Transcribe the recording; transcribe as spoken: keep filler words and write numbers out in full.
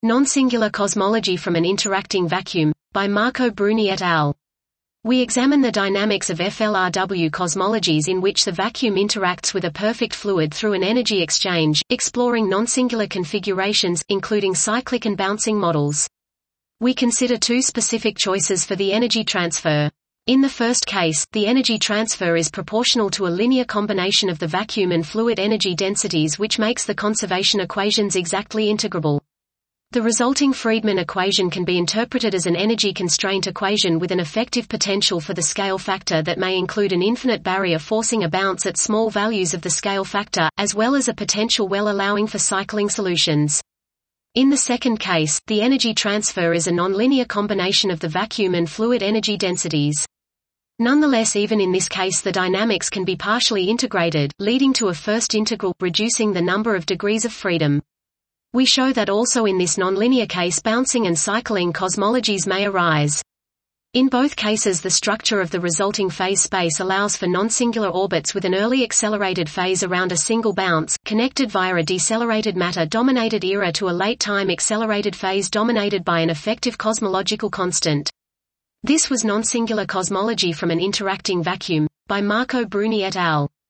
Non-singular cosmology from an interacting vacuum, by Marco Bruni et al. We examine the dynamics of F L R W cosmologies in which the vacuum interacts with a perfect fluid through an energy exchange, exploring non-singular configurations, including cyclic and bouncing models. We consider two specific choices for the energy transfer. In the first case, the energy transfer is proportional to a linear combination of the vacuum and fluid energy densities, which makes the conservation equations exactly integrable. The resulting Friedmann equation can be interpreted as an energy constraint equation with an effective potential for the scale factor that may include an infinite barrier forcing a bounce at small values of the scale factor, as well as a potential well allowing for cycling solutions. In the second case, the energy transfer is a nonlinear combination of the vacuum and fluid energy densities. Nonetheless, even in this case the dynamics can be partially integrated, leading to a first integral, reducing the number of degrees of freedom. We show that also in this nonlinear case bouncing and cycling cosmologies may arise. In both cases the structure of the resulting phase space allows for non-singular orbits with an early accelerated phase around a single bounce, connected via a decelerated matter-dominated era to a late-time accelerated phase dominated by an effective cosmological constant. This was non-singular cosmology from an interacting vacuum, by Marco Bruni et al.